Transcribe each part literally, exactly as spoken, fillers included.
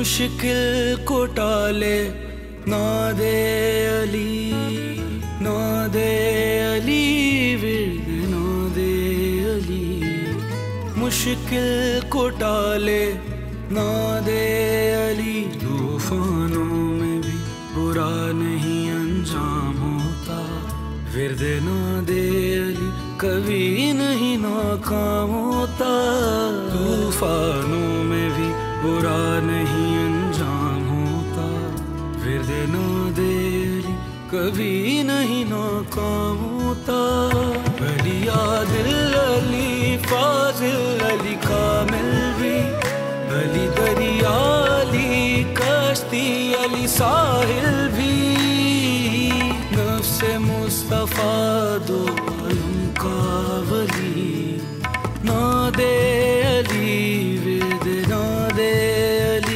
मुश्किल को टाले ना दे अली, ना दे अली विर्द ना दे अली। मुश्किल को टाले ना दे अली। तूफानों में भी बुरा नहीं अंजाम होता, विर्द ना दे अली कभी नहीं नाकाम होता। तूफानों में भी बुरा नहीं अंजाम होता, विर्द ना दे अली कभी नहीं नाकाम होता। अली आदिल अली फाजिल अली कामिल भी, अली दरिया अली कश्ती अली साहिल भी। नफ्से मुस्तफा दो आलम का वली, ना दे अली विर्द ना दे अली।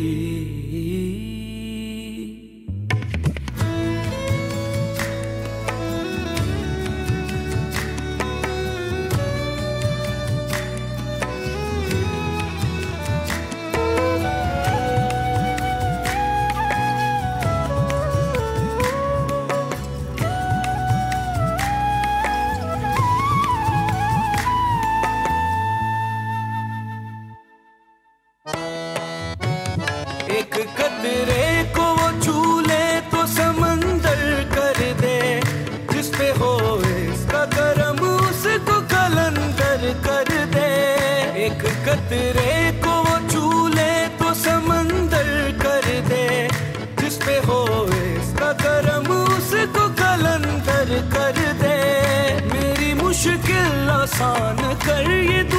एक कतरे को वो छू ले तो समंदर कर दे, जिस पे हो इसका करम उसको कलंदर कर दे। एक कतरे को वो छू ले तो समंदर कर दे, जिस पे हो इसका करम उसको कलंदर कर दे। मेरी मुश्किल आसान कर ये